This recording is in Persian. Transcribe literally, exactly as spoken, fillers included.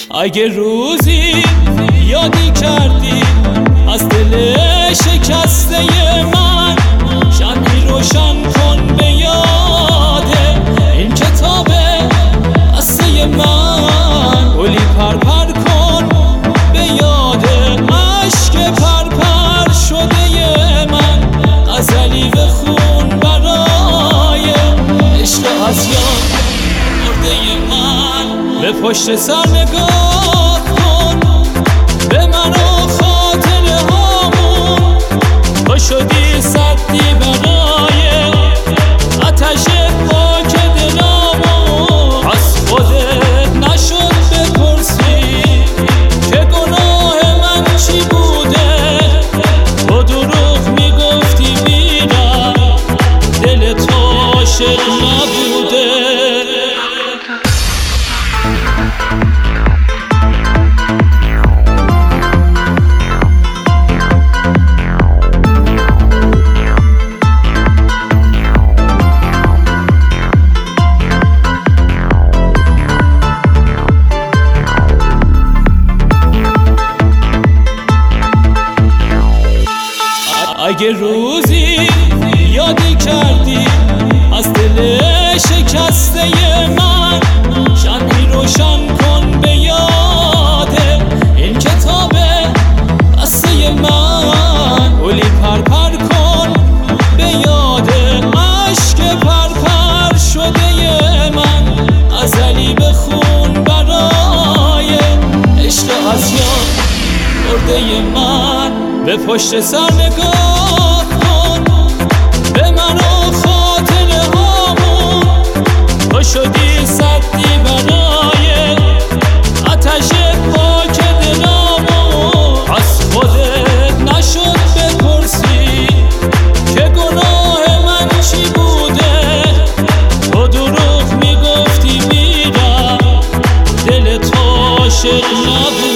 اگه روزی یادی کردی از دل شکسته من، شمعی روشن کن به یاد این کتاب قصه من. گلی پرپر کن به یاد عشق پرپر شده من. غزلی بخون برای عشق از یاد مرده من. به پشت سر نگاه کن به من و خاطره هامون. تو شدی سدی برای آتش پاک دلامون. از خودت نشد بپرسی که گناه من چی بوده. تو دروغ میگفتی میرم، دل تو عاشق نبوده. اگه روزی یادی کردی از دل شکسته من، شمعی روشن کن به یاد این کتاب قصه من. گلی پرپر کن به یاد عشق پرپر شده من. غزلی بخون برای عشق از یاد مرده من. به پشت سر نگاه کن به من و خاطره هامون. تو شدی سدی برای آتش پاک دلامون. از خودت نشد بپرسی که گناه من چی بوده. تو دروغ میگفتی میرم، دل تو عاشق نبوده.